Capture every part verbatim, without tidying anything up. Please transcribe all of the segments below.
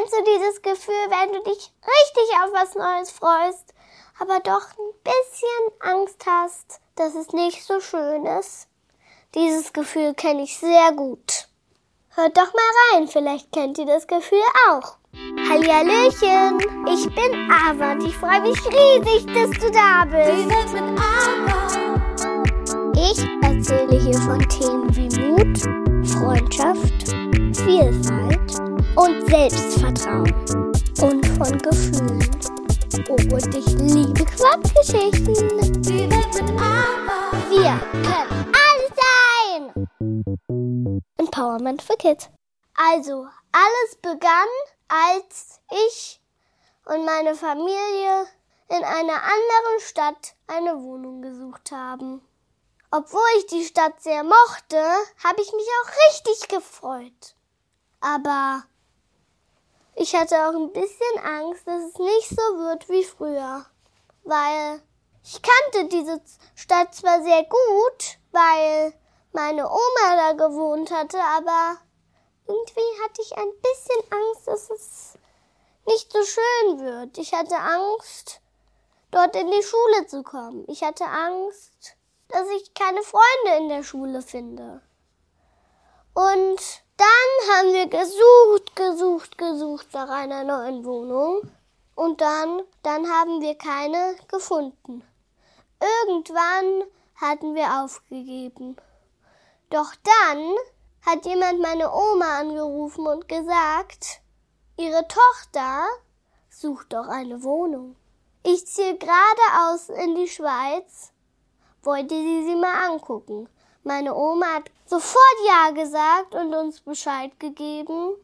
Kennst du dieses Gefühl, wenn du dich richtig auf was Neues freust, aber doch ein bisschen Angst hast, dass es nicht so schön ist? Dieses Gefühl kenne ich sehr gut. Hört doch mal rein, vielleicht kennt ihr das Gefühl auch. Hallihallöchen, ich bin Ava und ich freue mich riesig, dass du da bist. Die Welt mit Ava. Ich erzähle hier von Themen wie Mut, Freundschaft, Vielfalt und Selbstvertrauen und von Gefühlen. Oh, und ich liebe Quatschgeschichten. Die Welt mit Ava. Wir können alles sein. Empowerment für Kids. Also, alles begann, als ich und meine Familie in einer anderen Stadt eine Wohnung gesucht haben. Obwohl ich die Stadt sehr mochte, habe ich mich auch richtig gefreut. Aber ich hatte auch ein bisschen Angst, dass es nicht so wird wie früher. Weil ich kannte diese Stadt zwar sehr gut, weil meine Oma da gewohnt hatte, aber irgendwie hatte ich ein bisschen Angst, dass es nicht so schön wird. Ich hatte Angst, dort in die Schule zu kommen. Ich hatte Angst, dass ich keine Freunde in der Schule finde. Und dann haben wir gesucht, gesucht, gesucht nach einer neuen Wohnung. Und dann, dann haben wir keine gefunden. Irgendwann hatten wir aufgegeben. Doch dann hat jemand meine Oma angerufen und gesagt, ihre Tochter sucht doch eine Wohnung. Ich ziehe geradeaus in die Schweiz, wollte sie sie mal angucken. Meine Oma hat sofort Ja gesagt und uns Bescheid gegeben.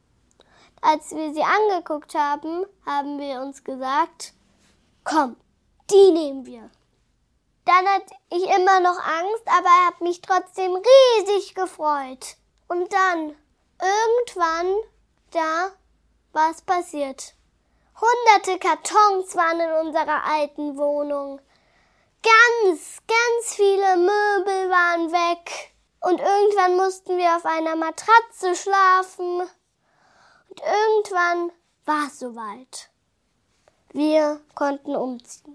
Als wir sie angeguckt haben, haben wir uns gesagt, komm, die nehmen wir. Dann hatte ich immer noch Angst, aber er hat mich trotzdem riesig gefreut. Und dann, irgendwann, da war es passiert. Hunderte Kartons waren in unserer alten Wohnung. Ganz, ganz viele Möbel waren weg. Und irgendwann mussten wir auf einer Matratze schlafen. Und irgendwann war es soweit. Wir konnten umziehen.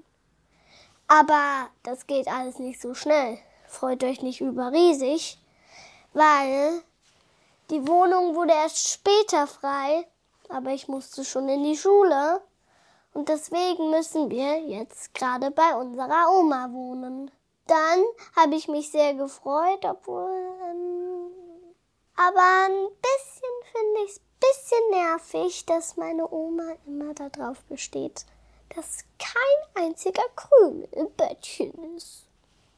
Aber das geht alles nicht so schnell. Freut euch nicht überriesig, weil die Wohnung wurde erst später frei, aber ich musste schon in die Schule. Und deswegen müssen wir jetzt gerade bei unserer Oma wohnen. Dann habe ich mich sehr gefreut, obwohl... Ähm, aber ein bisschen finde ich es ein bisschen nervig, dass meine Oma immer darauf besteht, dass kein einziger Krümel im Bettchen ist.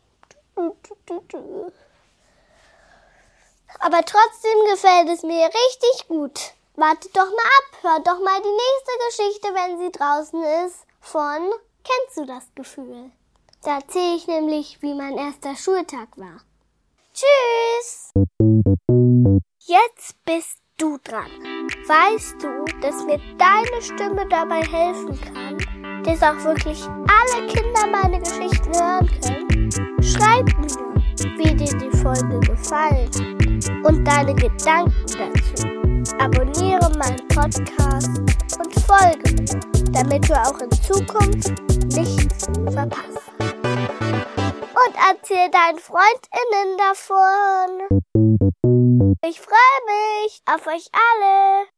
Aber trotzdem gefällt es mir richtig gut. Wartet doch mal ab, hört doch mal die nächste Geschichte, wenn sie draußen ist, von Kennst du das Gefühl? Da erzähle ich nämlich, wie mein erster Schultag war. Tschüss! Jetzt bist du dran. Weißt du, dass mir deine Stimme dabei helfen kann, dass auch wirklich alle Kinder meine Geschichten hören können? Schreib mir, wie dir die Folge gefallen hat und deine Gedanken dazu. Abonniere meinen Podcast und folge mir, damit du auch in Zukunft nichts verpasst. Und erzähl deinen FreundInnen davon. Ich freue mich auf euch alle.